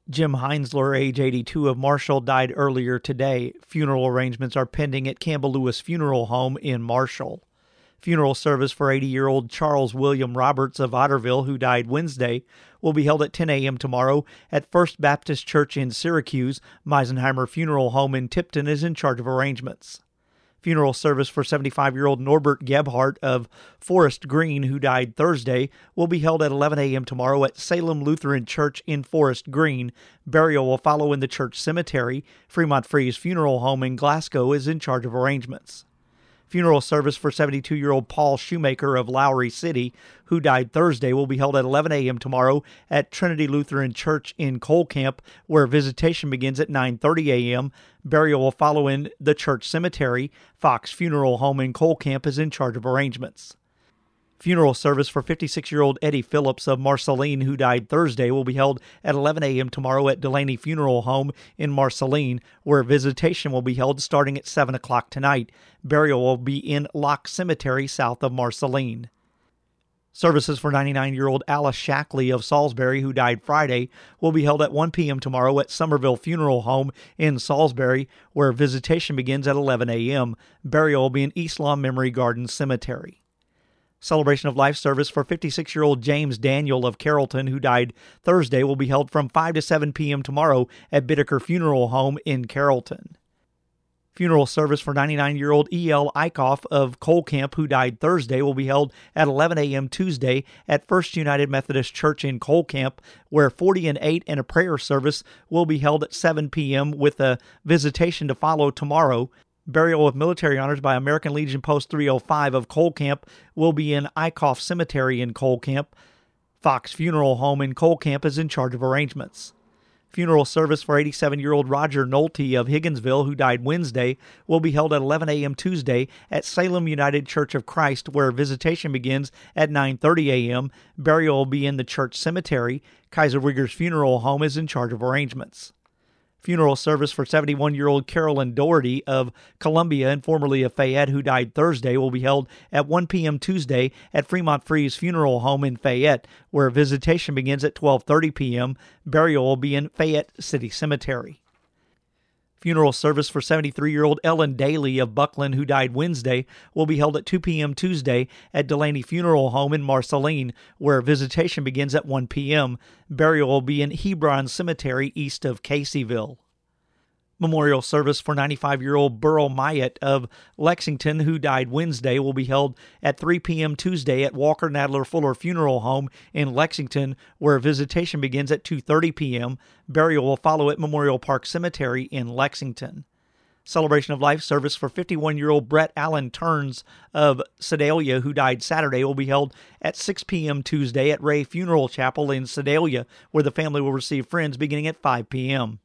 Jim Heinzler, age 82, of Marshall, died earlier today. Funeral arrangements are pending at Campbell Lewis Funeral Home in Marshall. Funeral service for 80-year-old Charles William Roberts of Otterville, who died Wednesday, will be held at 10 a.m. tomorrow at First Baptist Church in Syracuse. Meisenheimer Funeral Home in Tipton is in charge of arrangements. Funeral service for 75-year-old Norbert Gebhardt of Forest Green, who died Thursday, will be held at 11 a.m. tomorrow at Salem Lutheran Church in Forest Green. Burial will follow in the church cemetery. Fremont Frees Funeral Home in Glasgow is in charge of arrangements. Funeral service for 72-year-old Paul Shoemaker of Lowry City, who died Thursday, will be held at 11 a.m. tomorrow at Trinity Lutheran Church in Colcamp, where visitation begins at 9:30 a.m. Burial will follow in the church cemetery. Fox Funeral Home in Colcamp is in charge of arrangements. Funeral service for 56-year-old Eddie Phillips of Marceline, who died Thursday, will be held at 11 a.m. tomorrow at Delaney Funeral Home in Marceline, where visitation will be held starting at 7 o'clock tonight. Burial will be in Locke Cemetery south of Marceline. Services for 99-year-old Alice Shackley of Salisbury, who died Friday, will be held at 1 p.m. tomorrow at Somerville Funeral Home in Salisbury, where visitation begins at 11 a.m. Burial will be in East Lawn Memory Garden Cemetery. Celebration of Life service for 56-year-old James Daniel of Carrollton, who died Thursday, will be held from 5 to 7 p.m. tomorrow at Bittaker Funeral Home in Carrollton. Funeral service for 99-year-old E.L. Eichhoff of Colcamp, who died Thursday, will be held at 11 a.m. Tuesday at First United Methodist Church in Colcamp, where 40 and 8 and a prayer service will be held at 7 p.m. with a visitation to follow tomorrow. Burial with military honors by American Legion Post 305 of Colcamp will be in Eichhoff Cemetery in Colcamp. Fox Funeral Home in Colcamp is in charge of arrangements. Funeral service for 87-year-old Roger Nolte of Higginsville, who died Wednesday, will be held at 11 a.m. Tuesday at Salem United Church of Christ, where visitation begins at 9:30 a.m. Burial will be in the church cemetery. Kaiser Wiggers Funeral Home is in charge of arrangements. Funeral service for 71-year-old Carolyn Doherty of Columbia and formerly of Fayette, who died Thursday, will be held at 1 p.m. Tuesday at Fremont Frees Funeral Home in Fayette, where visitation begins at 12:30 p.m. Burial will be in Fayette City Cemetery. Funeral service for 73-year-old Ellen Daly of Buckland, who died Wednesday, will be held at 2 p.m. Tuesday at Delaney Funeral Home in Marceline, where visitation begins at 1 p.m. Burial will be in Hebron Cemetery east of Caseyville. Memorial service for 95-year-old Burl Myatt of Lexington, who died Wednesday, will be held at 3 p.m. Tuesday at Walker Nadler Fuller Funeral Home in Lexington, where visitation begins at 2:30 p.m. Burial will follow at Memorial Park Cemetery in Lexington. Celebration of Life service for 51-year-old Brett Allen Turns of Sedalia, who died Saturday, will be held at 6 p.m. Tuesday at Ray Funeral Chapel in Sedalia, where the family will receive friends beginning at 5 p.m.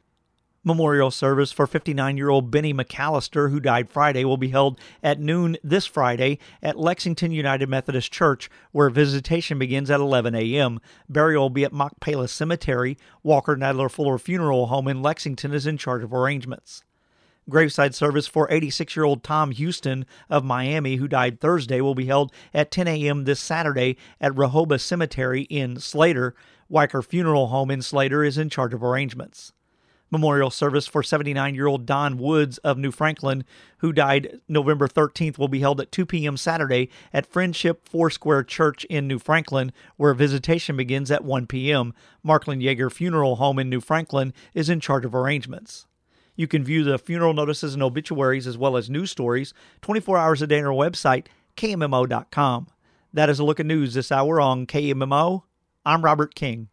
Memorial service for 59-year-old Benny McAllister, who died Friday, will be held at noon this Friday at Lexington United Methodist Church, where visitation begins at 11 a.m. Burial will be at Machpelah Cemetery. Walker Nadler Fuller Funeral Home in Lexington is in charge of arrangements. Graveside service for 86-year-old Tom Houston of Miami, who died Thursday, will be held at 10 a.m. this Saturday at Rehoboth Cemetery in Slater. Weicker Funeral Home in Slater is in charge of arrangements. Memorial service for 79-year-old Don Woods of New Franklin, who died November 13th, will be held at 2 p.m. Saturday at Friendship Foursquare Church in New Franklin, where visitation begins at 1 p.m. Markland Yeager Funeral Home in New Franklin is in charge of arrangements. You can view the funeral notices and obituaries as well as news stories 24 hours a day on our website, KMMO.com. That is a look at news this hour on KMMO. I'm Robert King.